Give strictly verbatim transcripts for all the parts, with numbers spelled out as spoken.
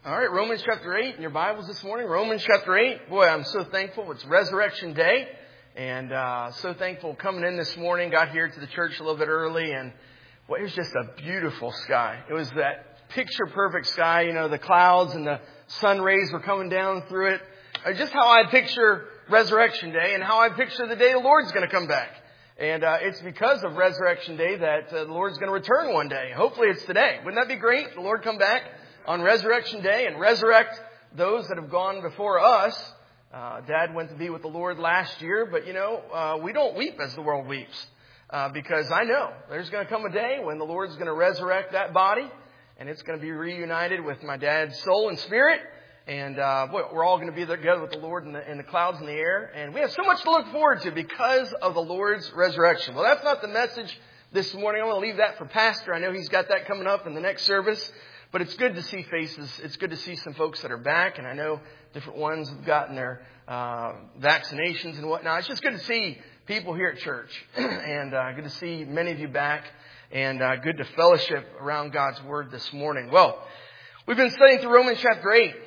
All right, Romans chapter eight in your Bibles this morning. Romans chapter eight. Boy, I'm so thankful. It's Resurrection Day. And uh so thankful coming in this morning. Got here to the church a little bit early. And boy, it was just a beautiful sky. It was that picture perfect sky. You know, the clouds and the sun rays were coming down through it. Uh, just how I picture Resurrection Day and how I picture the day the Lord's going to come back. And uh it's because of Resurrection Day that uh, the Lord's going to return one day. Hopefully it's today. Wouldn't that be great? The Lord come back on Resurrection Day and resurrect those that have gone before us. Uh, Dad went to be with the Lord last year, but you know, uh, we don't weep as the world weeps. Uh, because I know there's going to come a day when the Lord's going to resurrect that body and it's going to be reunited with my dad's soul and spirit. And, uh, boy, we're all going to be there together with the Lord in the, in the clouds in the air. And we have so much to look forward to because of the Lord's resurrection. Well, that's not the message this morning. I want to leave that for Pastor. I know he's got that coming up in the next service. But it's good to see faces. It's good to see some folks that are back. And I know different ones have gotten their uh, vaccinations and whatnot. It's just good to see people here at church. and uh, good to see many of you back. And uh, good to fellowship around God's Word this morning. Well, we've been studying through Romans chapter eight.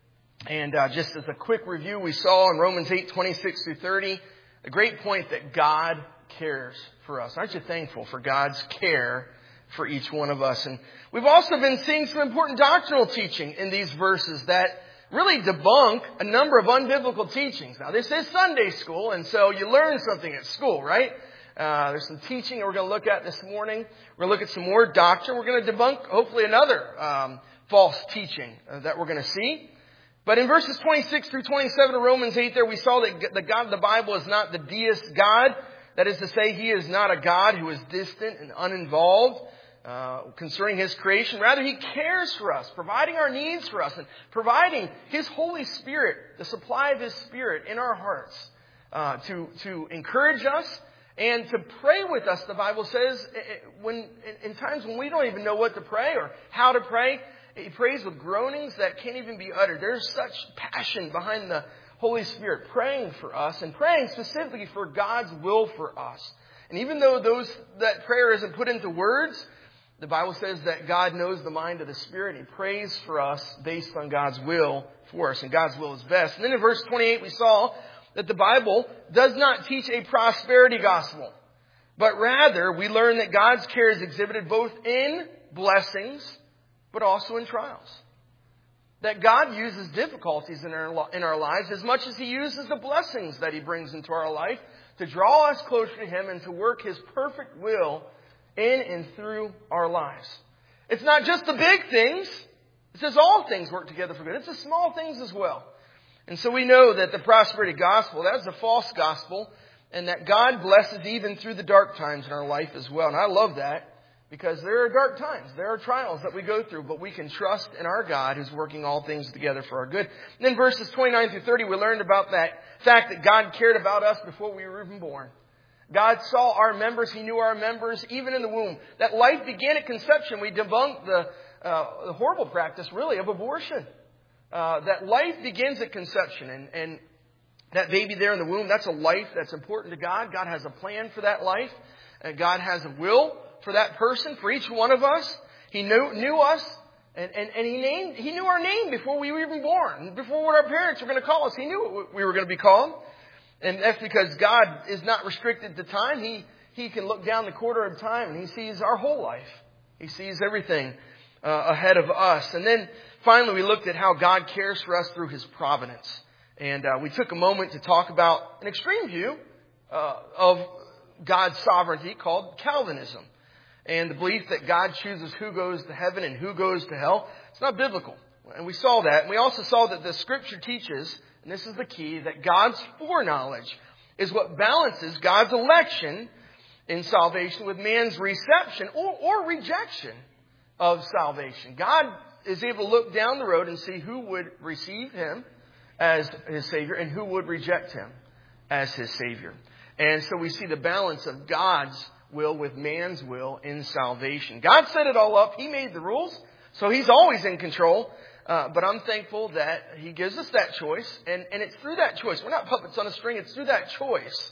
And uh, just as a quick review, we saw in Romans eight, twenty-six through thirty, a great point that God cares for us. Aren't you thankful for God's care for each one of us? And we've also been seeing some important doctrinal teaching in these verses that really debunk a number of unbiblical teachings. Now, this is Sunday school, and so you learn something at school, right? Uh, there's some teaching that we're going to look at this morning. We're going to look at some more doctrine. We're going to debunk, hopefully, another um, false teaching uh, that we're going to see. But in verses twenty-six through twenty-seven of Romans eight there, we saw that the God of the Bible is not the deist God. That is to say, He is not a God who is distant and uninvolved Uh, concerning His creation. Rather, He cares for us, providing our needs for us and providing His Holy Spirit, the supply of His Spirit in our hearts uh, to, to encourage us and to pray with us. The Bible says when in times when we don't even know what to pray or how to pray, He prays with groanings that can't even be uttered. There's such passion behind the Holy Spirit praying for us and praying specifically for God's will for us. And even though those that prayer isn't put into words, the Bible says that God knows the mind of the Spirit. He prays for us based on God's will for us. And God's will is best. And then in verse twenty-eight, we saw that the Bible does not teach a prosperity gospel. But rather, we learn that God's care is exhibited both in blessings, but also in trials. That God uses difficulties in our, in our lives as much as He uses the blessings that He brings into our life to draw us closer to Him and to work His perfect will in and through our lives. It's not just the big things. It says all things work together for good. It's the small things as well. And so we know that the prosperity gospel, that's a false gospel, and that God blesses even through the dark times in our life as well. And I love that because there are dark times. There are trials that we go through, but we can trust in our God who's working all things together for our good. And then verses twenty-nine through thirty, we learned about that fact that God cared about us before we were even born. God saw our members. He knew our members even in the womb. That life began at conception. We debunked the, uh, the horrible practice, really, of abortion. Uh, that life begins at conception. And, and that baby there in the womb, that's a life that's important to God. God has a plan for that life. And God has a will for that person, for each one of us. He knew, knew us. And, and, and he named, He knew our name before we were even born. Before what our parents were going to call us. He knew what we were going to be called. And that's because God is not restricted to time. He He can look down the quarter of time and He sees our whole life. He sees everything uh, ahead of us. And then finally we looked at how God cares for us through His providence. And uh, we took a moment to talk about an extreme view uh, of God's sovereignty called Calvinism. And the belief that God chooses who goes to heaven and who goes to hell. It's not biblical. And we saw that. And we also saw that the Scripture teaches, and this is the key, that God's foreknowledge is what balances God's election in salvation with man's reception or, or rejection of salvation. God is able to look down the road and see who would receive Him as His Savior and who would reject Him as His Savior. And so we see the balance of God's will with man's will in salvation. God set it all up. He made the rules, so He's always in control. Uh, but I'm thankful that He gives us that choice. And, and it's through that choice. We're not puppets on a string. It's through that choice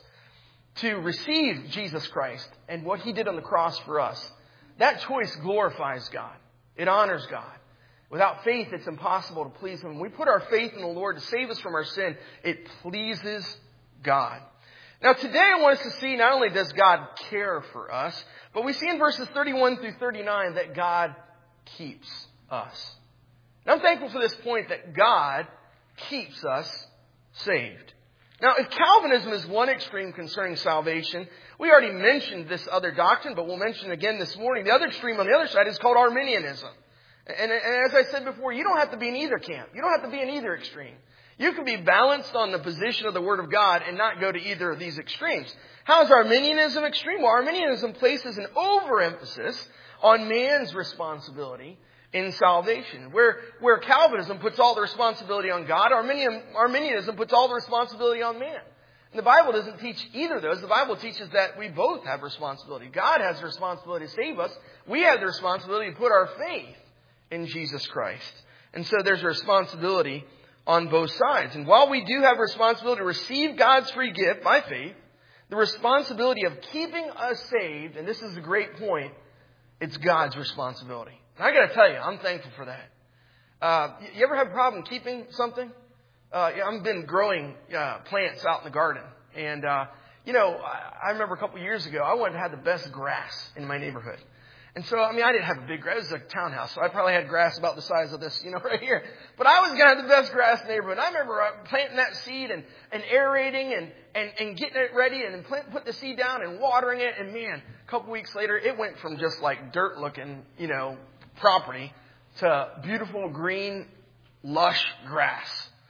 to receive Jesus Christ and what He did on the cross for us. That choice glorifies God. It honors God. Without faith, it's impossible to please Him. When we put our faith in the Lord to save us from our sin, it pleases God. Now today I want us to see not only does God care for us, but we see in verses thirty-one through thirty-nine that God keeps us. And I'm thankful for this point that God keeps us saved. Now, if Calvinism is one extreme concerning salvation, we already mentioned this other doctrine, but we'll mention it again this morning. The other extreme on the other side is called Arminianism. And, and as I said before, you don't have to be in either camp. You don't have to be in either extreme. You can be balanced on the position of the Word of God and not go to either of these extremes. How is Arminianism extreme? Well, Arminianism places an overemphasis on man's responsibility in salvation. Where, where Calvinism puts all the responsibility on God, Arminian, Arminianism puts all the responsibility on man. And the Bible doesn't teach either of those. The Bible teaches that we both have responsibility. God has the responsibility to save us. We have the responsibility to put our faith in Jesus Christ. And so there's a responsibility on both sides. And while we do have a responsibility to receive God's free gift by faith, the responsibility of keeping us saved, and this is a great point, it's God's responsibility. And I got to tell you, I'm thankful for that. Uh, you ever have a problem keeping something? Uh, yeah, I've been growing uh, plants out in the garden. And, uh, you know, I, I remember a couple years ago, I wanted to have the best grass in my neighborhood. And so, I mean, I didn't have a big grass. It was a townhouse, so I probably had grass about the size of this, you know, right here. But I was going to have the best grass in the neighborhood. And I remember planting that seed and, and aerating and, and, and getting it ready and plant, put the seed down and watering it. And, man, a couple weeks later, it went from just like dirt-looking, you know, property to beautiful green, lush grass.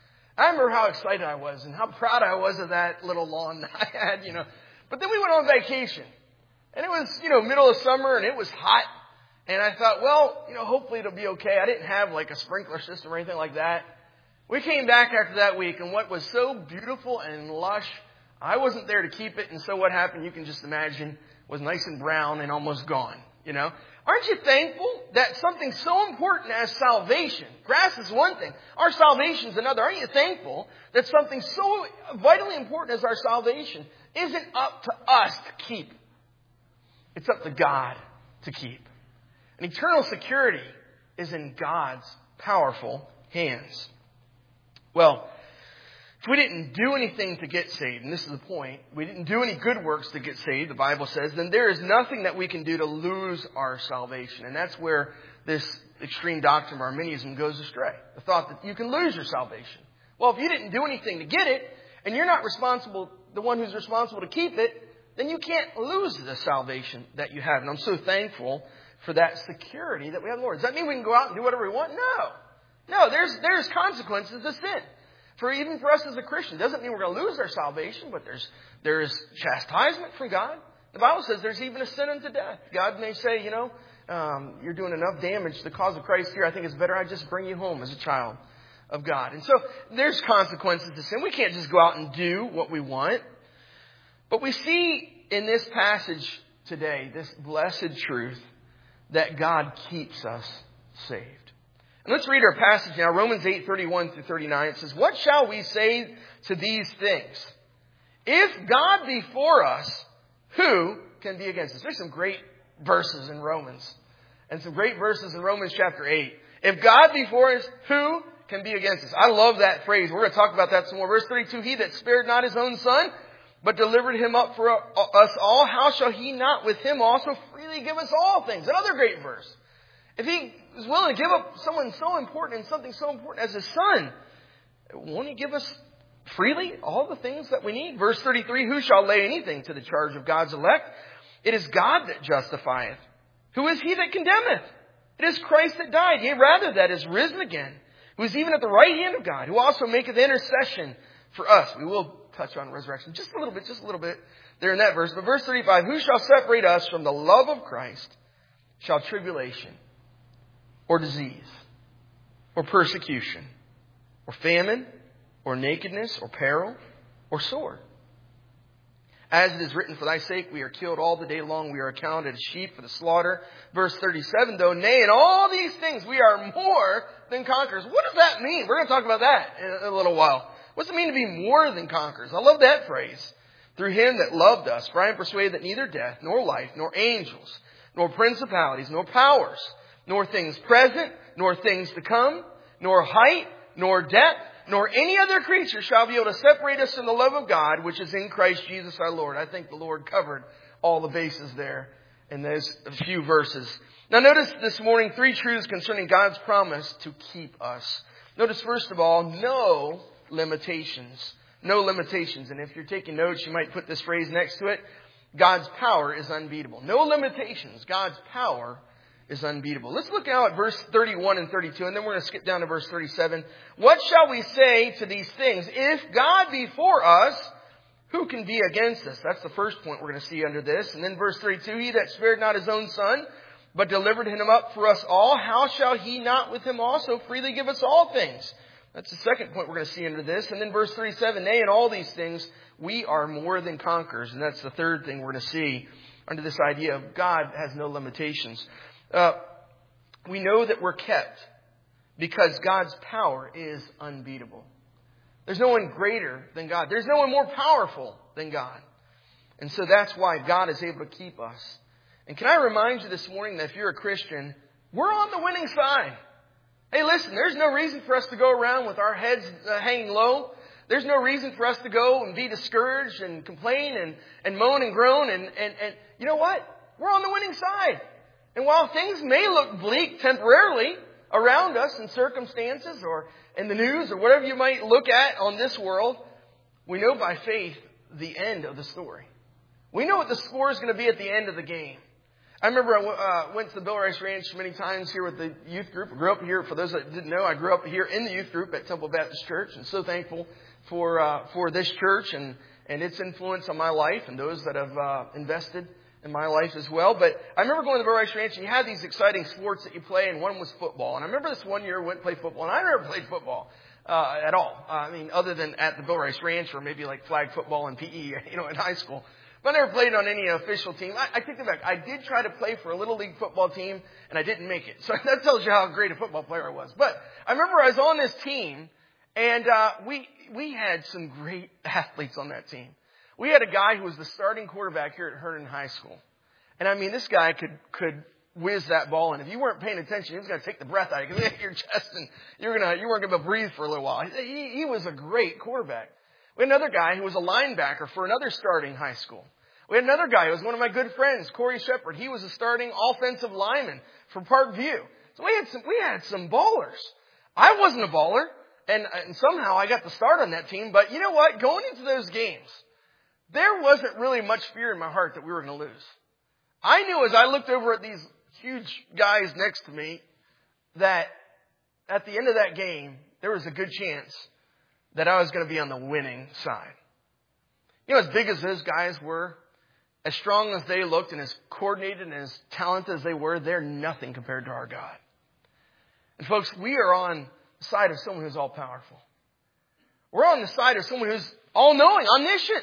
I remember how excited I was and how proud I was of that little lawn that I had, you know. But then we went on vacation. And it was, you know, middle of summer and it was hot. And I thought, well, you know, hopefully it'll be okay. I didn't have like a sprinkler system or anything like that. We came back after that week and what was so beautiful and lush, I wasn't there to keep it. And so what happened, you can just imagine, was nice and brown and almost gone, you know. Aren't you thankful that something so important as salvation, grass is one thing, our salvation is another. Aren't you thankful that something so vitally important as our salvation isn't up to us to keep? It's up to God to keep. And eternal security is in God's powerful hands. Well, if we didn't do anything to get saved, and this is the point, we didn't do any good works to get saved, the Bible says, then there is nothing that we can do to lose our salvation. And that's where this extreme doctrine of Arminianism goes astray. The thought that you can lose your salvation. Well, if you didn't do anything to get it, and you're not responsible, the one who's responsible to keep it, then you can't lose the salvation that you have. And I'm so thankful for that security that we have in the Lord. Does that mean we can go out and do whatever we want? No. No, there's there's consequences to sin. For even for us as a Christian, it doesn't mean we're going to lose our salvation, but there's there's chastisement from God. The Bible says there's even a sin unto death. God may say, you know, um, you're doing enough damage to the cause of Christ here. I think it's better I just bring you home as a child of God. And so there's consequences to sin. We can't just go out and do what we want. But we see in this passage today, this blessed truth, that God keeps us saved. And let's read our passage now, Romans eight, thirty-one through thirty-nine. It says, what shall we say to these things? If God be for us, who can be against us? There's some great verses in Romans. And some great verses in Romans chapter eight. If God be for us, who can be against us? I love that phrase. We're going to talk about that some more. Verse thirty-two, he that spared not his own son, but delivered him up for us all, how shall he not with him also freely give us all things? Another great verse. If he is willing to give up someone so important and something so important as his son, won't he give us freely all the things that we need? Verse thirty-three, who shall lay anything to the charge of God's elect? It is God that justifieth. Who is he that condemneth? It is Christ that died, yea, rather that is risen again, who is even at the right hand of God, who also maketh intercession for us. We will touch on resurrection just a little bit, just a little bit there in that verse. But verse thirty-five, who shall separate us from the love of Christ? Shall tribulation, or disease, or persecution, or famine, or nakedness, or peril, or sword? As it is written, for thy sake we are killed all the day long. We are accounted as sheep for the slaughter. Verse thirty-seven, though, nay, in all these things we are more than conquerors. What does that mean? We're going to talk about that in a little while. What's it mean to be more than conquerors? I love that phrase. Through him that loved us, for I am persuaded that neither death, nor life, nor angels, nor principalities, nor powers, nor things present, nor things to come, nor height, nor depth, nor any other creature shall be able to separate us from the love of God, which is in Christ Jesus our Lord. I think the Lord covered all the bases there in those few verses. Now notice this morning three truths concerning God's promise to keep us. Notice first of all, no limitations. No limitations. And if you're taking notes, you might put this phrase next to it. God's power is unbeatable. No limitations. God's power is unbeatable. Let's look now at verse thirty-one and thirty-two, and then we're going to skip down to verse thirty-seven. What shall we say to these things? If God be for us, who can be against us? That's the first point we're going to see under this. And then verse thirty-two, he that spared not his own son, but delivered him up for us all, how shall he not with him also freely give us all things? That's the second point we're going to see under this. And then verse thirty-seven, nay, in all these things, we are more than conquerors. And that's the third thing we're going to see under this idea of God has no limitations. Uh, we know that we're kept because God's power is unbeatable. There's no one greater than God. There's no one more powerful than God. And so that's why God is able to keep us. And can I remind you this morning that if you're a Christian, we're on the winning side. Hey, listen, there's no reason for us to go around with our heads uh, hanging low. There's no reason for us to go and be discouraged and complain and, and moan and groan. And, and, and you know what? We're on the winning side. And while things may look bleak temporarily around us in circumstances or in the news or whatever you might look at on this world, we know by faith the end of the story. We know what the score is going to be at the end of the game. I remember I uh, went to the Bill Rice Ranch many times here with the youth group. I grew up here. For those that didn't know, I grew up here in the youth group at Temple Baptist Church, and so thankful for uh, for this church and, and its influence on my life and those that have uh, invested in my life as well. But I remember going to the Bill Rice Ranch, and you had these exciting sports that you play, and one was football. And I remember this one year I went and played football, and I never played football uh, at all. Uh, I mean, other than at the Bill Rice Ranch or maybe like flag football and P E, you know, in high school. But I never played on any official team. I, I take it back. I did try to play for a little league football team, and I didn't make it. So that tells you how great a football player I was. But I remember I was on this team, and uh, we we had some great athletes on that team. We had a guy who was the starting quarterback here at Herndon High School. And I mean, this guy could could whiz that ball, and if you weren't paying attention, he was going to take the breath out of you, your chest, and you were gonna you weren't going to breathe for a little while. He, he was a great quarterback. We had another guy who was a linebacker for another starting high school. We had another guy who was one of my good friends, Corey Shepard. He was a starting offensive lineman for Parkview. So we had some we had some ballers. I wasn't a baller, and, and somehow I got the start on that team. But you know what? Going into those games, there wasn't really much fear in my heart that we were going to lose. I knew as I looked over at these huge guys next to me that at the end of that game, there was a good chance that I was going to be on the winning side. You know, as big as those guys were, as strong as they looked and as coordinated and as talented as they were, they're nothing compared to our God. And folks, we are on the side of someone who's all powerful. We're on the side of someone who's all knowing, omniscient.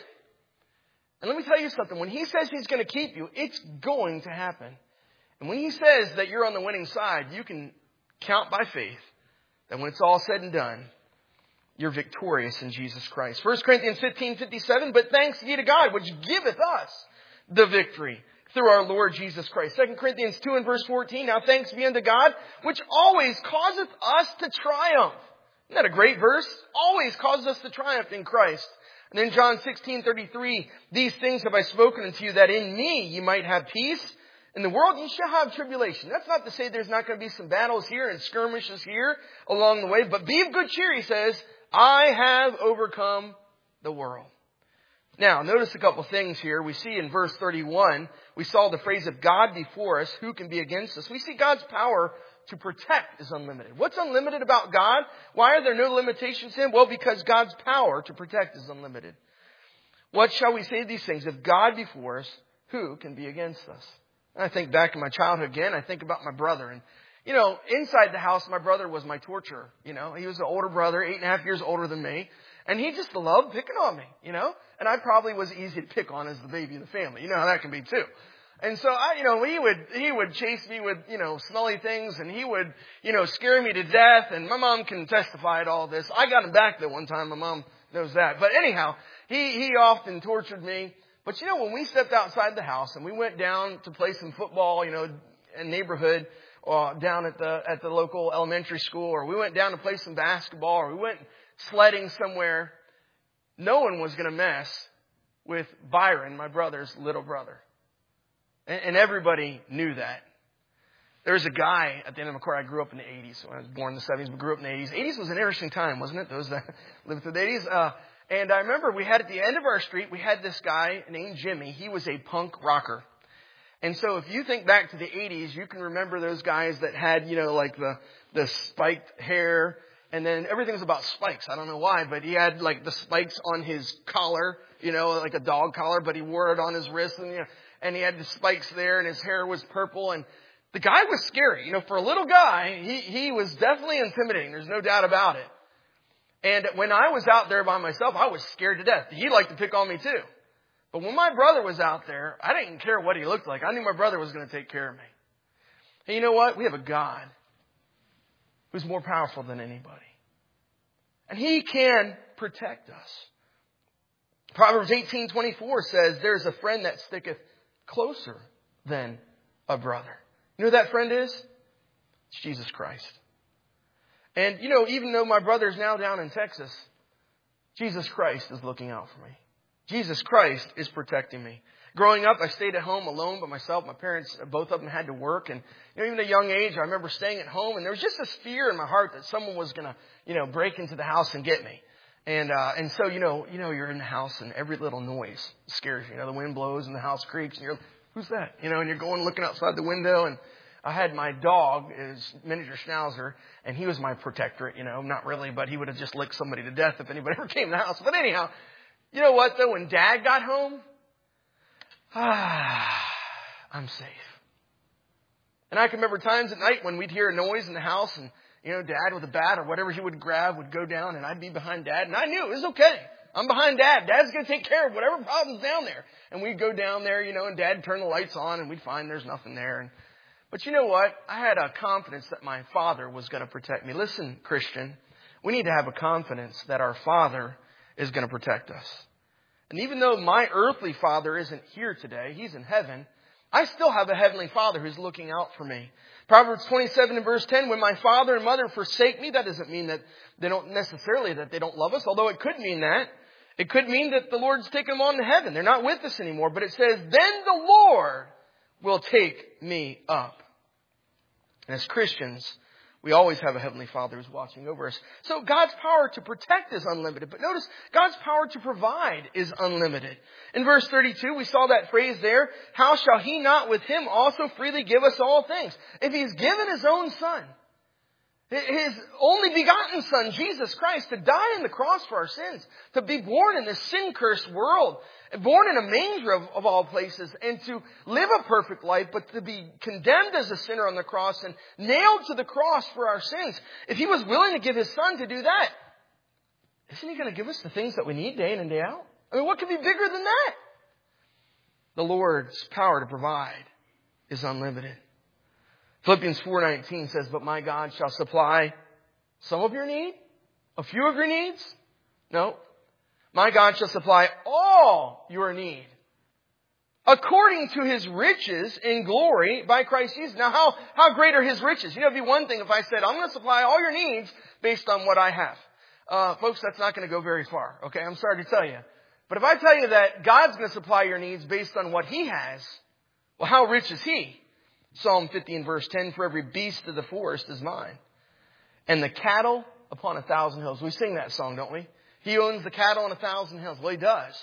And let me tell you something. When he says he's going to keep you, it's going to happen. And when he says that you're on the winning side, you can count by faith that when it's all said and done, you're victorious in Jesus Christ. First Corinthians fifteen fifty-seven, but thanks be to God, which giveth us the victory through our Lord Jesus Christ. Second Corinthians two and verse fourteen, now thanks be unto God, which always causeth us to triumph. Isn't that a great verse? Always causes us to triumph in Christ. And then John sixteen thirty-three, these things have I spoken unto you, that in me you might have peace. In the world you shall have tribulation. That's not to say there's not going to be some battles here and skirmishes here along the way. But be of good cheer, he says, I have overcome the world. Now, notice a couple things here. We see in verse thirty-one, we saw the phrase, if God be for us, who can be against us? We see God's power to protect is unlimited. What's unlimited about God? Why are there no limitations to Him? Well, because God's power to protect is unlimited. What shall we say to these things? If God be for us, who can be against us? And I think back to my childhood again. I think about my brother. And, you know, inside the house, my brother was my torturer. You know, he was an older brother, eight and a half years older than me. And he just loved picking on me, you know. And I probably was easy to pick on as the baby of the family. You know how that can be too. And so, I, you know, he would, he would chase me with, you know, smelly things, and he would, you know, scare me to death. And my mom can testify to all this. I got him back there one time. My mom knows that. But anyhow, he, he often tortured me. But you know, when we stepped outside the house and we went down to play some football, you know, in neighborhood, uh, down at the at the local elementary school, or we went down to play some basketball, or we went sledding somewhere, no one was going to mess with Byron, my brother's little brother. And, and everybody knew that. There was a guy at the end of my career. I grew up in the eighties. So I was born in the seventies, but grew up in the eighties. eighties was an interesting time, wasn't it? Those that lived through the eighties. Uh, and I remember we had at the end of our street, we had this guy named Jimmy. He was a punk rocker. And so if you think back to the eighties, you can remember those guys that had, you know, like the, the spiked hair. And then everything was about spikes. I don't know why, but he had like the spikes on his collar, you know, like a dog collar, but he wore it on his wrist. And, you know, and he had the spikes there, and his hair was purple. And the guy was scary. You know, for a little guy, he, he was definitely intimidating. There's no doubt about it. And when I was out there by myself, I was scared to death. He liked to pick on me too. But when my brother was out there, I didn't care what he looked like. I knew my brother was going to take care of me. And you know what? We have a God who's more powerful than anybody. And He can protect us. Proverbs eighteen twenty-four says, there's a friend that sticketh closer than a brother. You know who that friend is? It's Jesus Christ. And, you know, even though my brother's now down in Texas, Jesus Christ is looking out for me. Jesus Christ is protecting me. Growing up, I stayed at home alone by myself. My parents, both of them had to work. And, you know, even at a young age, I remember staying at home. And there was just this fear in my heart that someone was going to, you know, break into the house and get me. And, uh, and so, you know, you know, you're in the house and every little noise scares you. You know, the wind blows and the house creaks and you're, who's that? You know, and you're going looking outside the window. And I had my dog, his miniature schnauzer, and he was my protectorate, you know, not really, but he would have just licked somebody to death if anybody ever came to the house. But anyhow, you know what though? When Dad got home, ah, I'm safe. And I can remember times at night when we'd hear a noise in the house and, you know, Dad with a bat or whatever he would grab would go down and I'd be behind Dad. And I knew it was okay. I'm behind Dad. Dad's going to take care of whatever problem's down there. And we'd go down there, you know, and Dad would turn the lights on and we'd find there's nothing there. And, but you know what? I had a confidence that my Father was going to protect me. Listen, Christian, we need to have a confidence that our Father is going to protect us. And even though my earthly father isn't here today, He's in heaven, I still have a heavenly Father who's looking out for me. Proverbs twenty-seven and verse ten, when my father and mother forsake me, that doesn't mean that they don't necessarily that they don't love us, although it could mean that. It could mean that the Lord's taken them on to heaven. They're not with us anymore. But it says, then the Lord will take me up. And as Christians, we always have a Heavenly Father who's watching over us. So God's power to protect is unlimited. But notice, God's power to provide is unlimited. In verse thirty-two, we saw that phrase there, how shall He not with Him also freely give us all things? If He's given His own Son, His only begotten Son, Jesus Christ, to die on the cross for our sins, to be born in this sin-cursed world, born in a manger of, of all places, and to live a perfect life, but to be condemned as a sinner on the cross and nailed to the cross for our sins. If He was willing to give His Son to do that, isn't He going to give us the things that we need day in and day out? I mean, what could be bigger than that? The Lord's power to provide is unlimited. Philippians four nineteen says, but my God shall supply some of your need, a few of your needs. No. My God shall supply all your need according to His riches in glory by Christ Jesus. Now, how, how great are His riches? You know, it'd be one thing if I said, I'm going to supply all your needs based on what I have. Uh, folks, that's not going to go very far. Okay. I'm sorry to tell you. But if I tell you that God's going to supply your needs based on what He has, well, how rich is He? Psalm fifty and verse ten, for every beast of the forest is mine, and the cattle upon a thousand hills. We sing that song, don't we? He owns the cattle on a thousand hills. Well, He does.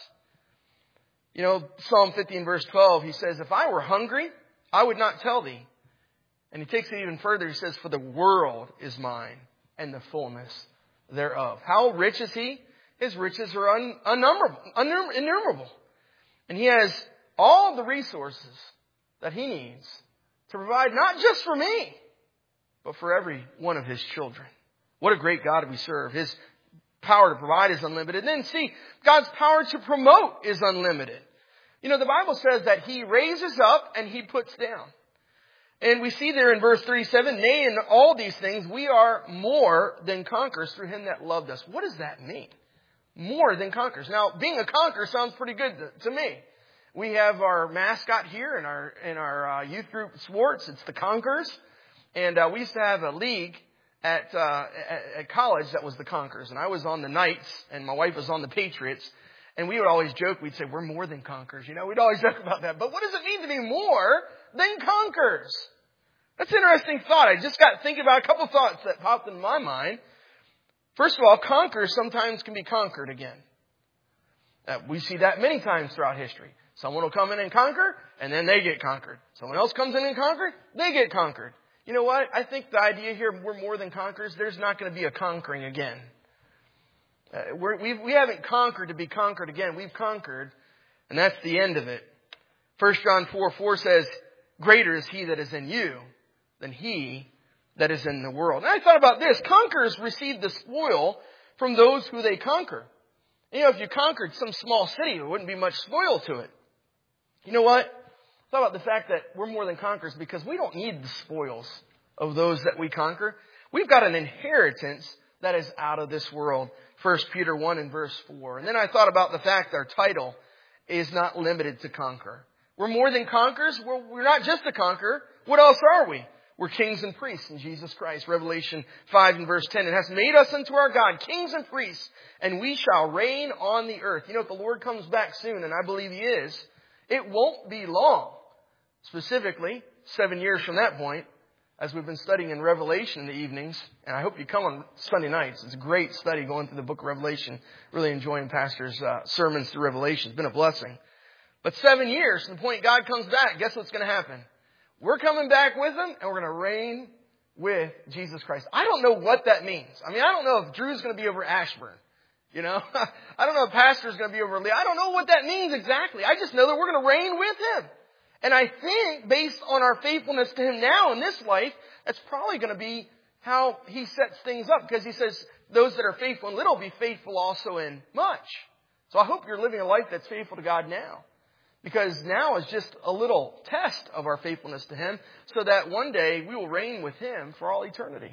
You know, Psalm fifty and verse twelve, He says, if I were hungry, I would not tell thee. And He takes it even further. He says, for the world is mine and the fullness thereof. How rich is He? His riches are un- unnumberable, unnum- innumerable. And He has all the resources that He needs to provide not just for me, but for every one of His children. What a great God we serve. His power to provide is unlimited. And then see, God's power to promote is unlimited. You know, the Bible says that He raises up and He puts down. And we see there in verse thirty-seven, nay, in all these things, we are more than conquerors through Him that loved us. What does that mean? More than conquerors. Now, being a conqueror sounds pretty good to, to me. We have our mascot here in our in our uh, youth group sports. It's the Conquerors. And uh, we used to have a league at, uh, at at college that was the Conquerors. And I was on the Knights, and my wife was on the Patriots. And we would always joke, we'd say, we're more than conquerors. You know, we'd always joke about that. But what does it mean to be more than conquerors? That's an interesting thought. I just got thinking about a couple thoughts that popped in my mind. First of all, conquerors sometimes can be conquered again. Uh, we see that many times throughout history. Someone will come in and conquer, and then they get conquered. Someone else comes in and conquer, they get conquered. You know what? I think the idea here, we're more than conquerors, there's not going to be a conquering again. Uh, we're, we've, we haven't conquered to be conquered again. We've conquered, and that's the end of it. First John four four says, greater is he that is in you than he that is in the world. And I thought about this. Conquerors receive the spoil from those who they conquer. You know, if you conquered some small city, there wouldn't be much spoil to it. You know what? I thought about the fact that we're more than conquerors because we don't need the spoils of those that we conquer. We've got an inheritance that is out of this world. First Peter one and verse four. And then I thought about the fact that our title is not limited to conquer. We're more than conquerors. We're, we're not just a conqueror. What else are we? We're kings and priests in Jesus Christ. Revelation five and verse ten. It has made us unto our God kings and priests, and we shall reign on the earth. You know, if the Lord comes back soon, and I believe He is, it won't be long. Specifically, seven years from that point, as we've been studying in Revelation in the evenings, and I hope you come on Sunday nights. It's a great study going through the book of Revelation. Really enjoying Pastor's uh, sermons through Revelation. It's been a blessing. But seven years from the point God comes back, guess what's going to happen? We're coming back with Him, and we're going to reign with Jesus Christ. I don't know what that means. I mean, I don't know if Drew's going to be over Ashburn. You know, I don't know if Pastor's going to be over Lee. I don't know what that means exactly. I just know that we're going to reign with Him. And I think based on our faithfulness to Him now in this life, that's probably going to be how He sets things up. Because He says, those that are faithful in little, be faithful also in much. So I hope you're living a life that's faithful to God now. Because now is just a little test of our faithfulness to Him, so that one day we will reign with Him for all eternity.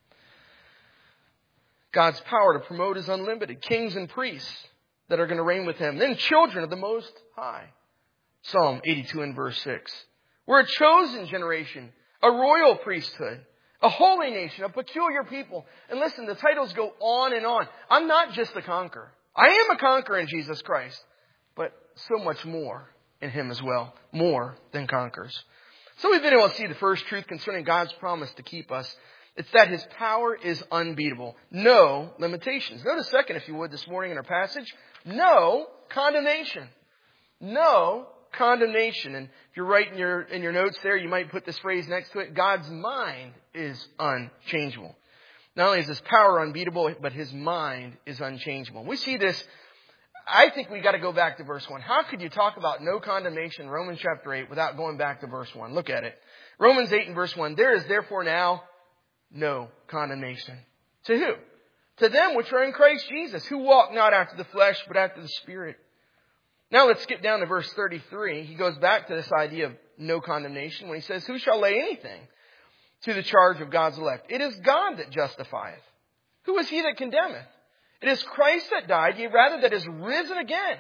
God's power to promote is unlimited. Kings and priests that are going to reign with Him. Then children of the Most High. Psalm eighty-two and verse six. We're a chosen generation, a royal priesthood, a holy nation, a peculiar people. And listen, the titles go on and on. I'm not just a conqueror. I am a conqueror in Jesus Christ, but so much more in Him as well. More than conquerors. So we've been able to see the first truth concerning God's promise to keep us. It's that His power is unbeatable. No limitations. Notice second, if you would, this morning in our passage. No condemnation. No condemnation. And if you're writing your, in your notes there, you might put this phrase next to it. God's mind is unchangeable. Not only is His power unbeatable, but His mind is unchangeable. We see this. I think we got to go back to verse one. How could you talk about no condemnation, Romans chapter eight, without going back to verse one? Look at it. Romans eight and verse one. There is therefore now no condemnation. To who? To them which are in Christ Jesus, who walk not after the flesh, but after the Spirit. Now let's skip down to verse thirty-three. He goes back to this idea of no condemnation when he says, who shall lay anything to the charge of God's elect? It is God that justifieth. Who is he that condemneth? It is Christ that died, yea, rather that is risen again,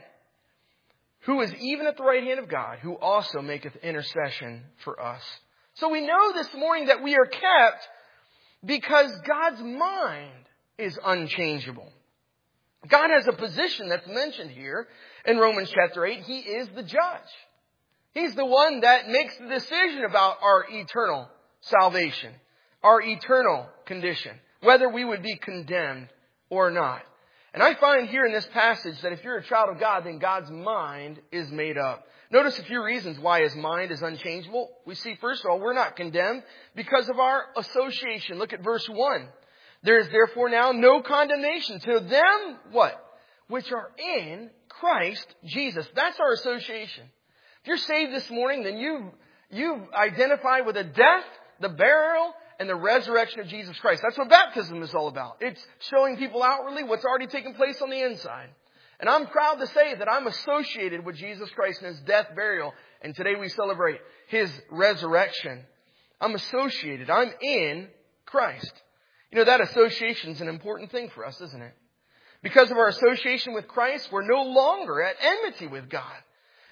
who is even at the right hand of God, who also maketh intercession for us. So we know this morning that we are kept because God's mind is unchangeable. God has a position that's mentioned here in Romans chapter eight. He is the judge. He's the one that makes the decision about our eternal salvation, our eternal condition, whether we would be condemned or not. And I find here in this passage that if you're a child of God, then God's mind is made up. Notice a few reasons why His mind is unchangeable. We see, first of all, we're not condemned because of our association. Look at verse one. There is therefore now no condemnation to them, what? Which are in Christ Jesus. That's our association. If you're saved this morning, then you you identify with the death, the burial, and the resurrection of Jesus Christ. That's what baptism is all about. It's showing people outwardly what's already taken place on the inside. And I'm proud to say that I'm associated with Jesus Christ and His death, burial. And today we celebrate His resurrection. I'm associated. I'm in Christ. You know, that association is an important thing for us, isn't it? Because of our association with Christ, we're no longer at enmity with God.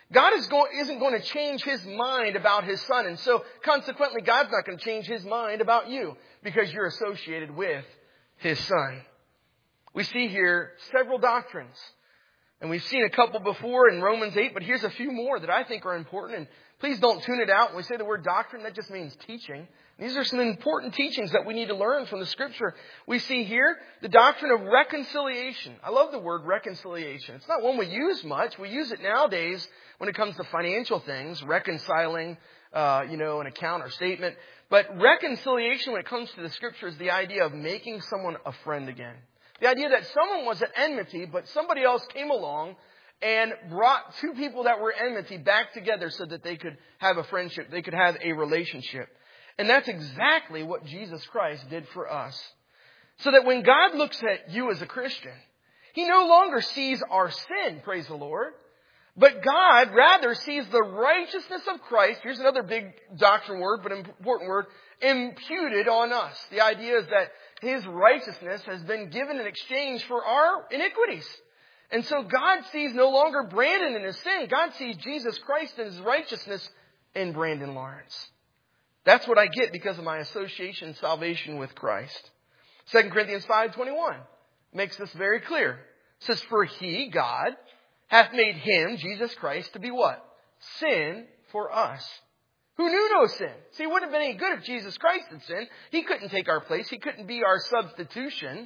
God is going, isn't going to change His mind about His Son. And so, consequently, God's not going to change His mind about you because you're associated with His Son. We see here several doctrines. And we've seen a couple before in Romans eight, but here's a few more that I think are important. And please don't tune it out. When we say the word doctrine, that just means teaching. These are some important teachings that we need to learn from the Scripture. We see here the doctrine of reconciliation. I love the word reconciliation. It's not one we use much. We use it nowadays when it comes to financial things, reconciling, uh, you know, an account or statement. But reconciliation when it comes to the Scripture is the idea of making someone a friend again. The idea that someone was at enmity, but somebody else came along and brought two people that were enmity back together so that they could have a friendship, they could have a relationship. And that's exactly what Jesus Christ did for us. So that when God looks at you as a Christian, He no longer sees our sin, praise the Lord, but God rather sees the righteousness of Christ. Here's another big doctrine word, but important word, imputed on us. The idea is that His righteousness has been given in exchange for our iniquities. And so God sees no longer Brandon in his sin. God sees Jesus Christ and His righteousness in Brandon Lawrence. That's what I get because of my association and salvation with Christ. Second Corinthians five twenty-one makes this very clear. It says, for He, God, hath made Him, Jesus Christ, to be what? Sin for us, who knew no sin. See, it wouldn't have been any good if Jesus Christ had sinned. He couldn't take our place. He couldn't be our substitution.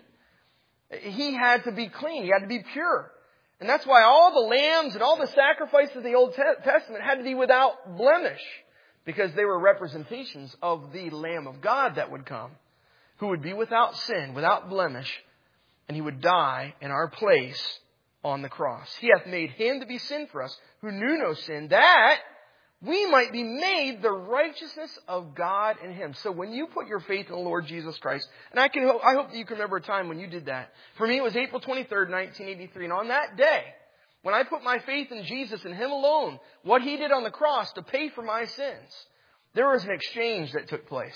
He had to be clean. He had to be pure. And that's why all the lambs and all the sacrifices of the Old Testament had to be without blemish, because they were representations of the Lamb of God that would come, who would be without sin, without blemish, and He would die in our place on the cross. He hath made Him to be sin for us, who knew no sin, that we might be made the righteousness of God in Him. So when you put your faith in the Lord Jesus Christ, and I can, I hope that you can remember a time when you did that. For me, it was April twenty-third, nineteen eighty-three. And on that day, when I put my faith in Jesus and Him alone, what He did on the cross to pay for my sins, there was an exchange that took place.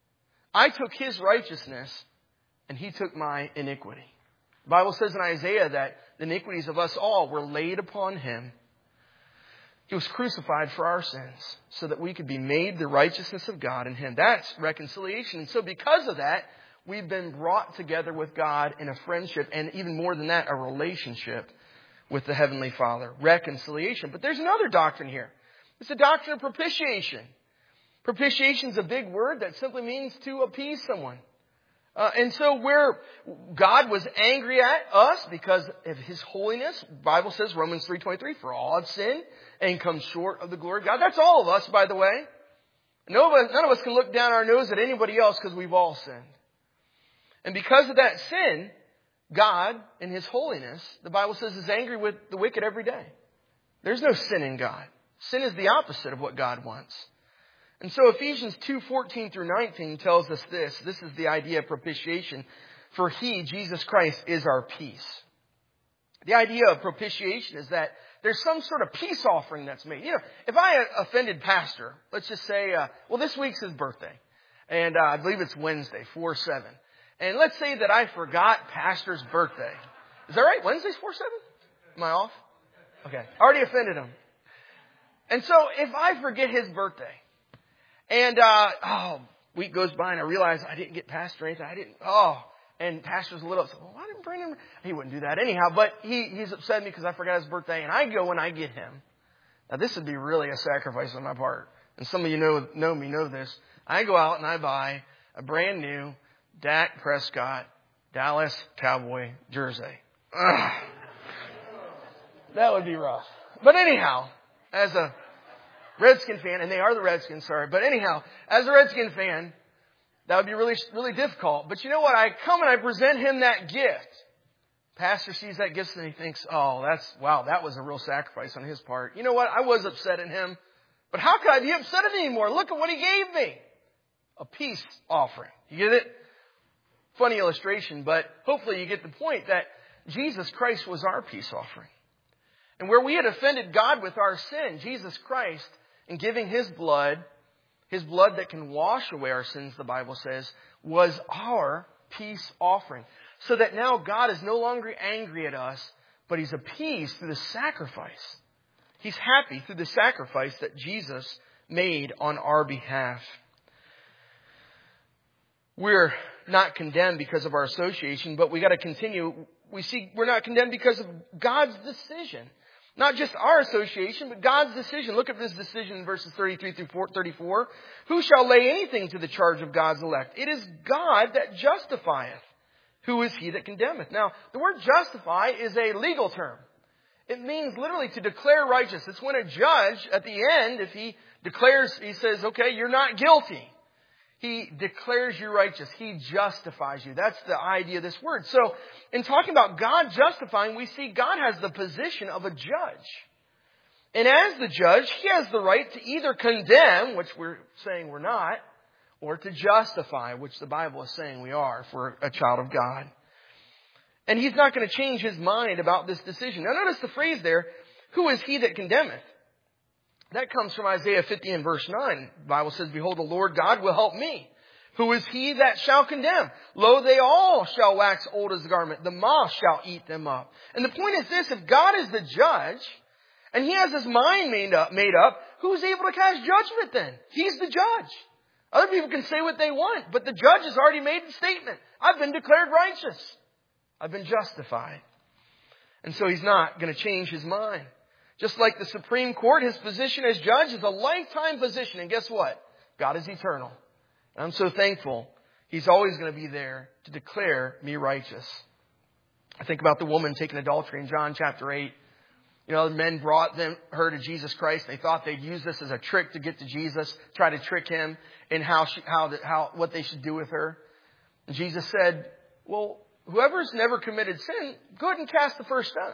I took His righteousness and He took my iniquity. The Bible says in Isaiah that the iniquities of us all were laid upon Him. He was crucified for our sins so that we could be made the righteousness of God in Him. That's reconciliation. And so because of that, we've been brought together with God in a friendship, and even more than that, a relationship with the Heavenly Father. Reconciliation. But there's another doctrine here. It's the doctrine of propitiation. Propitiation is a big word that simply means to appease someone. Uh, and so where God was angry at us because of His holiness, the Bible says, Romans three twenty-three, for all have sinned and come short of the glory of God. That's all of us, by the way. None of us, none of us can look down our nose at anybody else because we've all sinned. And because of that sin, God, in His holiness, the Bible says, is angry with the wicked every day. There's no sin in God. Sin is the opposite of what God wants. And so Ephesians two fourteen through nineteen tells us this. This is the idea of propitiation. For He, Jesus Christ, is our peace. The idea of propitiation is that there's some sort of peace offering that's made. You know, if I offended Pastor, let's just say, uh, well, this week's his birthday. And uh, I believe it's Wednesday, four seven. And let's say that I forgot Pastor's birthday. Is that right? Wednesday's four seven? Am I off? Okay. I already offended him. And so if I forget his birthday, and, uh, oh, week goes by and I realize I didn't get Pastor anything. I didn't, oh, and Pastor's a little upset. Well, why didn't bring him? He wouldn't do that anyhow, but he, he's upset at me because I forgot his birthday, and I go and I get him. Now, this would be really a sacrifice on my part. And some of you know, know me, know this. I go out and I buy a brand new Dak Prescott Dallas Cowboy jersey. Ugh. That would be rough. But anyhow, as a Redskin fan, and they are the Redskins, sorry. But anyhow, as a Redskin fan, that would be really, really difficult. But you know what? I come and I present him that gift. Pastor sees that gift and he thinks, oh, that's, wow, that was a real sacrifice on his part. You know what? I was upset at him. But how could I be upset at him anymore? Look at what he gave me. A peace offering. You get it? Funny illustration, but hopefully you get the point that Jesus Christ was our peace offering. And where we had offended God with our sin, Jesus Christ, in giving His blood, His blood that can wash away our sins, the Bible says, was our peace offering. So that now God is no longer angry at us, but He's appeased through the sacrifice. He's happy through the sacrifice that Jesus made on our behalf. We're not condemned because of our association, but we got to continue. We see we're not condemned because of God's decision. Not just our association, but God's decision. Look at this decision in verses thirty-three through thirty-four. Who shall lay anything to the charge of God's elect? It is God that justifieth. Who is he that condemneth? Now, the word justify is a legal term. It means literally to declare righteous. It's when a judge, at the end, if he declares, he says, okay, you're not guilty. He declares you righteous. He justifies you. That's the idea of this word. So, in talking about God justifying, we see God has the position of a judge. And as the judge, He has the right to either condemn, which we're saying we're not, or to justify, which the Bible is saying we are for a child of God. And He's not going to change His mind about this decision. Now notice the phrase there, who is he that condemneth? That comes from Isaiah fifty and verse nine. The Bible says, behold, the Lord God will help me. Who is he that shall condemn? Lo, they all shall wax old as a garment. The moth shall eat them up. And the point is this, if God is the judge, and He has His mind made up, made up, who's able to cast judgment then? He's the judge. Other people can say what they want, but the judge has already made the statement. I've been declared righteous. I've been justified. And so He's not going to change His mind. Just like the Supreme Court, His position as judge is a lifetime position. And guess what? God is eternal. And I'm so thankful He's always going to be there to declare me righteous. I think about the woman taking adultery in John chapter eight. You know, the men brought them, her to Jesus Christ. They thought they'd use this as a trick to get to Jesus, try to trick Him in how, she, how, the, how what they should do with her. And Jesus said, well, whoever's never committed sin, go ahead and cast the first stone.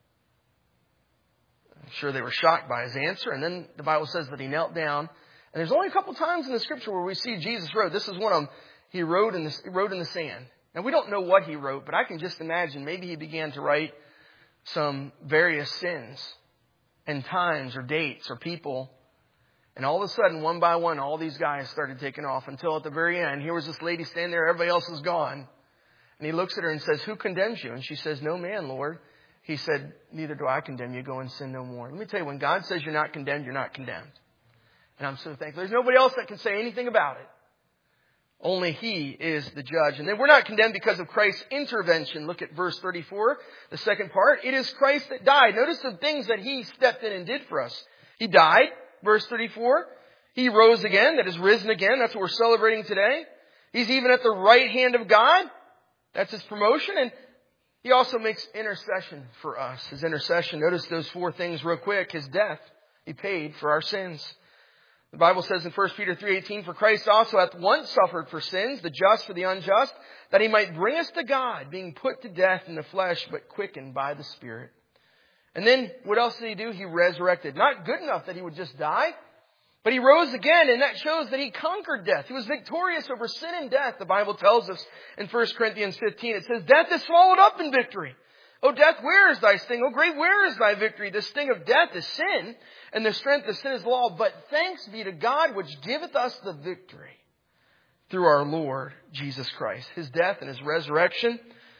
I'm sure they were shocked by His answer. And then the Bible says that He knelt down. And there's only a couple times in the Scripture where we see Jesus wrote. This is one of them. He wrote in the, he wrote in the sand. Now, we don't know what He wrote, but I can just imagine maybe He began to write some various sins and times or dates or people. And all of a sudden, one by one, all these guys started taking off until at the very end, here was this lady standing there. Everybody else is gone. And He looks at her and says, who condemns you? And she says, no man, Lord. He said, neither do I condemn you. Go and sin no more. Let me tell you, when God says you're not condemned, you're not condemned. And I'm so thankful. There's nobody else that can say anything about it. Only He is the judge. And then we're not condemned because of Christ's intervention. Look at verse thirty-four, the second part. It is Christ that died. Notice the things that He stepped in and did for us. He died, verse thirty-four. He rose again, that is risen again. That's what we're celebrating today. He's even at the right hand of God. That's His promotion. And He also makes intercession for us. His intercession, notice those four things real quick. His death, He paid for our sins. The Bible says in First Peter three eighteen, for Christ also hath once suffered for sins, the just for the unjust, that He might bring us to God, being put to death in the flesh, but quickened by the Spirit. And then what else did He do? He resurrected. Not good enough that He would just die, but He rose again, and that shows that He conquered death. He was victorious over sin and death. The Bible tells us in First Corinthians fifteen, it says, death is swallowed up in victory. O death, where is thy sting? O grave, where is thy victory? The sting of death is sin, and the strength of sin is law. But thanks be to God, which giveth us the victory through our Lord Jesus Christ. His death and His resurrection.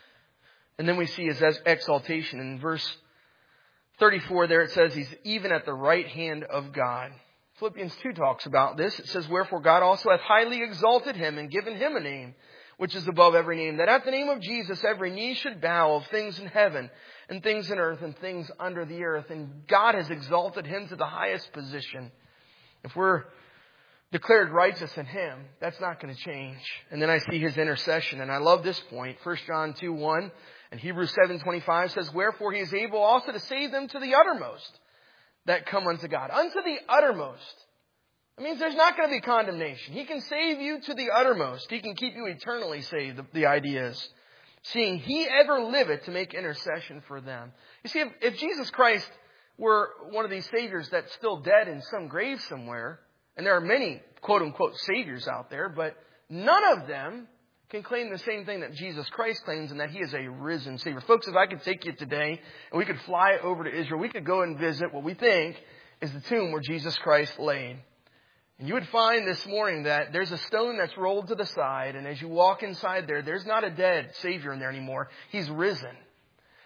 And then we see His exaltation. In verse thirty-four there it says, He's even at the right hand of God. Philippians two talks about this. It says, wherefore God also hath highly exalted Him and given Him a name, which is above every name, that at the name of Jesus every knee should bow, of things in heaven and things in earth and things under the earth. And God has exalted Him to the highest position. If we're declared righteous in Him, that's not going to change. And then I see His intercession. And I love this point. First John two one and Hebrews seven twenty-five says, wherefore He is able also to save them to the uttermost that come unto God. Unto the uttermost. It means there's not going to be condemnation. He can save you to the uttermost. He can keep you eternally saved, the, the idea is. Seeing He ever liveth to make intercession for them. You see, if, if Jesus Christ were one of these Saviors that's still dead in some grave somewhere, and there are many quote-unquote Saviors out there, but none of them can claim the same thing that Jesus Christ claims, and that He is a risen Savior. Folks, if I could take you today, and we could fly over to Israel, we could go and visit what we think is the tomb where Jesus Christ laid. And you would find this morning that there's a stone that's rolled to the side. And as you walk inside there, there's not a dead Savior in there anymore. He's risen.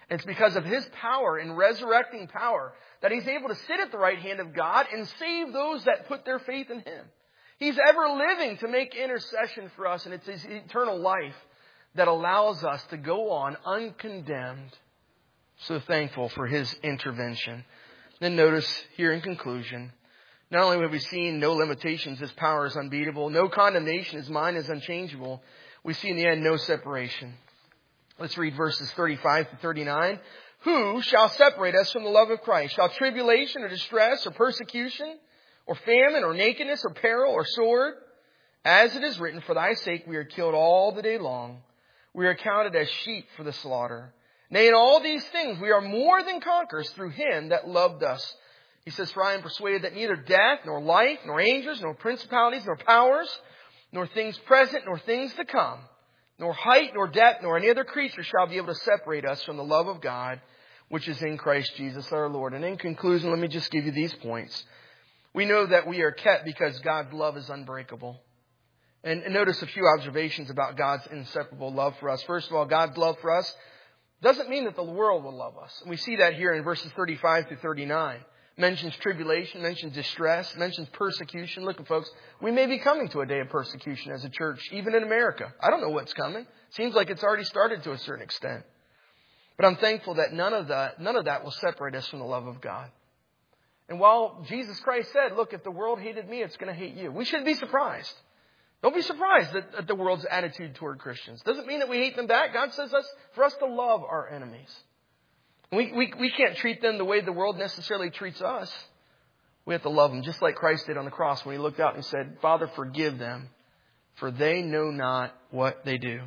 It's because of His power and resurrecting power that He's able to sit at the right hand of God and save those that put their faith in Him. He's ever living to make intercession for us, and it's His eternal life that allows us to go on uncondemned. So thankful for His intervention. Then notice here in conclusion, not only have we seen no limitations, His power is unbeatable, no condemnation, His mind is unchangeable, we see in the end no separation. Let's read verses thirty-five to thirty-nine. Who shall separate us from the love of Christ? Shall tribulation or distress or persecution or famine or nakedness or peril or sword? As it is written, for thy sake we are killed all the day long. We are counted as sheep for the slaughter. Nay, in all these things we are more than conquerors through Him that loved us. He says, for I am persuaded that neither death, nor life, nor angels, nor principalities, nor powers, nor things present, nor things to come, nor height, nor depth, nor any other creature shall be able to separate us from the love of God, which is in Christ Jesus our Lord. And in conclusion, let me just give you these points. We know that we are kept because God's love is unbreakable. And notice a few observations about God's inseparable love for us. First of all, God's love for us doesn't mean that the world will love us. And we see that here in verses thirty-five through thirty-nine. Mentions tribulation, mentions distress, mentions persecution. Look, folks, we may be coming to a day of persecution as a church, even in America. I don't know what's coming. Seems like it's already started to a certain extent. But I'm thankful that none of that, none of that will separate us from the love of God. And while Jesus Christ said, look, if the world hated me, it's going to hate you. We shouldn't be surprised. Don't be surprised at, at the world's attitude toward Christians. Doesn't mean that we hate them back. God says us for us to love our enemies. We, we, we can't treat them the way the world necessarily treats us. We have to love them, just like Christ did on the cross when He looked out and He said, Father, forgive them, for they know not what they do.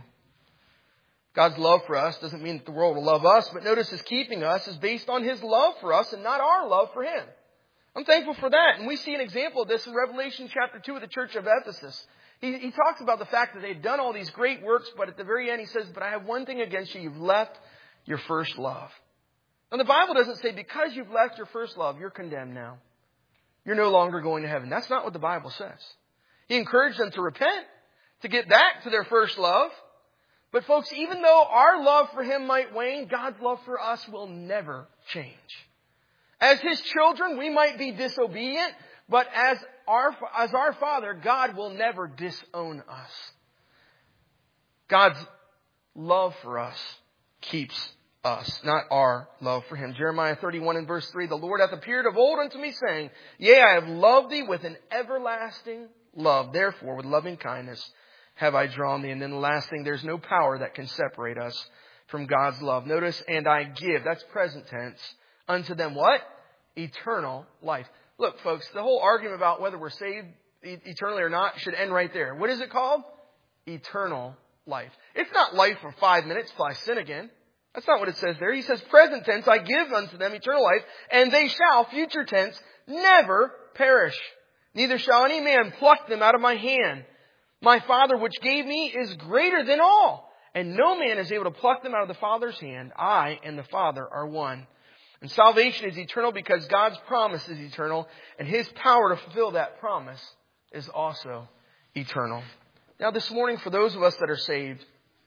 God's love for us doesn't mean that the world will love us, but notice His keeping us is based on His love for us and not our love for Him. I'm thankful for that. And we see an example of this in Revelation chapter two of the church of Ephesus. He, he talks about the fact that they've done all these great works, but at the very end He says, but I have one thing against you. You've left your first love. And the Bible doesn't say because you've left your first love, you're condemned now. You're no longer going to heaven. That's not what the Bible says. He encouraged them to repent, to get back to their first love. But folks, even though our love for Him might wane, God's love for us will never change. As His children, we might be disobedient, but as our, as our Father, God will never disown us. God's love for us keeps us, not our love for Him. Jeremiah thirty-one and verse three, the Lord hath appeared of old unto me, saying, yea, I have loved thee with an everlasting love. Therefore, with loving kindness have I drawn thee. And then the last thing, there's no power that can separate us from God's love. Notice, and I give, that's present tense, unto them what? Eternal life. Look, folks, the whole argument about whether we're saved eternally or not should end right there. What is it called? Eternal life. It's not life for five minutes till I sin again. That's not what it says there. He says, present tense, I give unto them eternal life, and they shall, future tense, never perish. Neither shall any man pluck them out of my hand. My Father which gave me is greater than all, and no man is able to pluck them out of the Father's hand. I and the Father are one. And salvation is eternal because God's promise is eternal, and His power to fulfill that promise is also eternal. Now this morning, for those of us that are saved,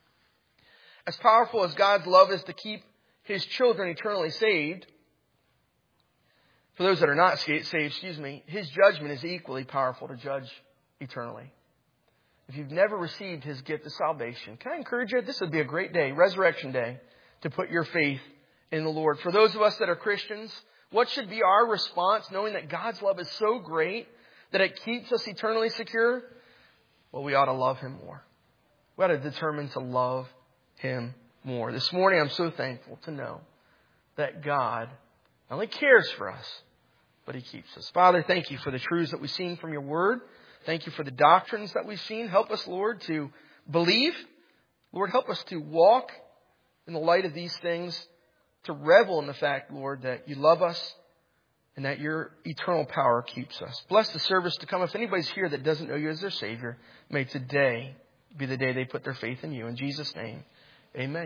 as powerful as God's love is to keep His children eternally saved, for those that are not saved, excuse me, His judgment is equally powerful to judge eternally. If you've never received His gift of salvation, can I encourage you? This would be a great day, Resurrection Day, to put your faith in the Lord. For those of us that are Christians, what should be our response, knowing that God's love is so great that it keeps us eternally secure? Well, we ought to love Him more. We ought to determine to love Him more. This morning, I'm so thankful to know that God not only cares for us, but He keeps us. Father, thank You for the truths that we've seen from Your Word. Thank You for the doctrines that we've seen. Help us, Lord, to believe. Lord, help us to walk in the light of these things, to revel in the fact, Lord, that You love us and that Your eternal power keeps us. Bless the service to come. If anybody's here that doesn't know You as their Savior, may today be the day they put their faith in You. In Jesus' name, amen.